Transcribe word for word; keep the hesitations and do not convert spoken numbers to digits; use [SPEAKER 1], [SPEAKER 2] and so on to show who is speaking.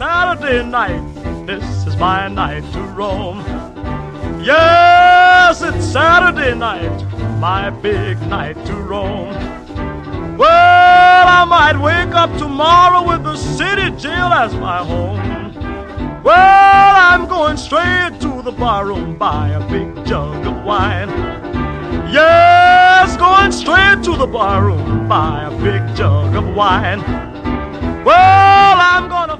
[SPEAKER 1] Saturday night, this is my night to roam. Yes, it's Saturday night, my big night to roam. Well, I might wake up tomorrow with the city jail as my home. Well, I'm going straight to the barroom, buy a big jug of wine. Yes, going straight to the barroom, buy a big jug of wine. Well, I'm gonna